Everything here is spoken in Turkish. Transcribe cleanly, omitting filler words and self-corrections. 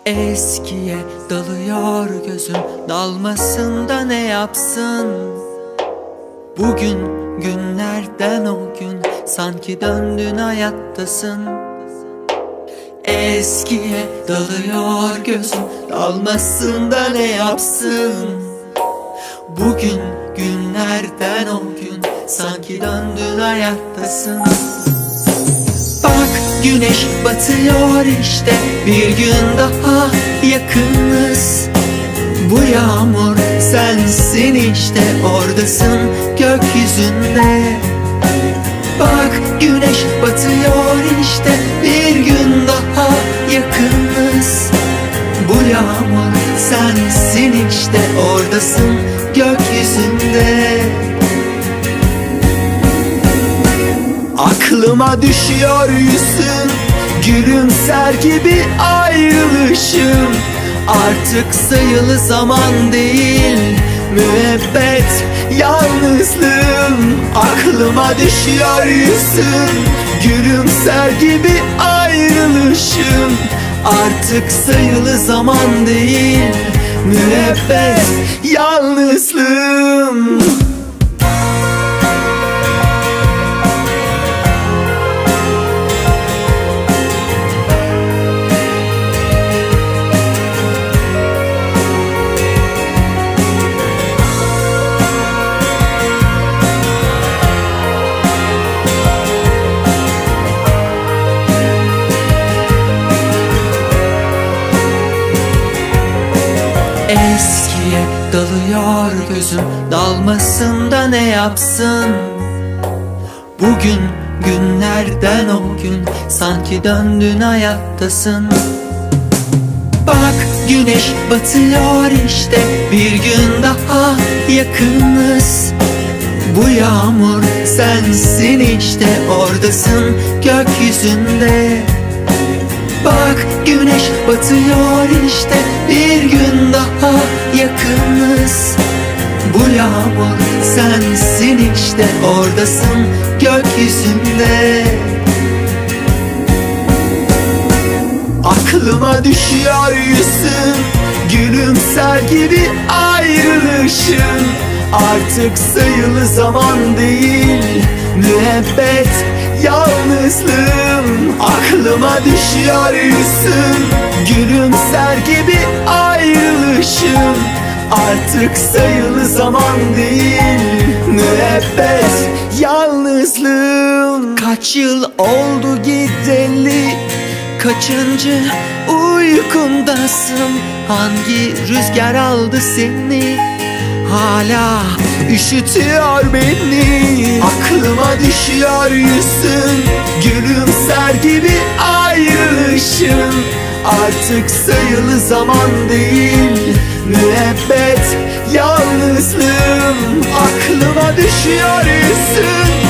Eskiye dalıyor gözüm, dalmasın da ne yapsın? Bugün günlerden o gün, sanki döndün hayattasın. Eskiye dalıyor gözüm, dalmasın da ne yapsın? Bugün günlerden o gün, sanki döndün hayattasın. Bak güneş batıyor işte, bir gün daha yakınız. Bu yağmur sensin işte, oradasın gökyüzünde. Bak güneş batıyor işte, bir gün daha yakınız. Bu yağmur sensin işte, oradasın gökyüzünde. Aklıma düşüyor yüzün, gülümser gibi ayrılışım. Artık sayılı zaman değil, müebbet yalnızlığım. Aklıma düşüyor yüzün, gülümser gibi ayrılışım. Artık sayılı zaman değil, müebbet yalnızlığım. Eskiye dalıyor gözüm, dalmasın da ne yapsın? Bugün günlerden o gün, sanki döndün hayattasın. Bak güneş batıyor işte, bir gün daha yakınız. Bu yağmur sensin işte, oradasın gökyüzünde. Bak güneş batıyor işte, bir gün daha yakınız. Bu yağmur sensin işte, oradasın gökyüzünde. Aklıma düşüyor yüzün, gülümser gibi ayrılışın. Artık sayılı zaman değil, müebbet yalnızlığım. Aklıma düşüyor yüzün, gülümser gibi ayrılışım. Artık sayılı zaman değil, müebbet yalnızlığım. Kaç yıl oldu gideli, kaçıncı uykundasın? Hangi rüzgar aldı seni? Hala üşütüyor beni. Aklıma düşüyor yüzün, gülümser gibi ayrılışın. Artık sayılı zaman değil, müebbet yalnızlığım. Aklıma düşüyor yüzün,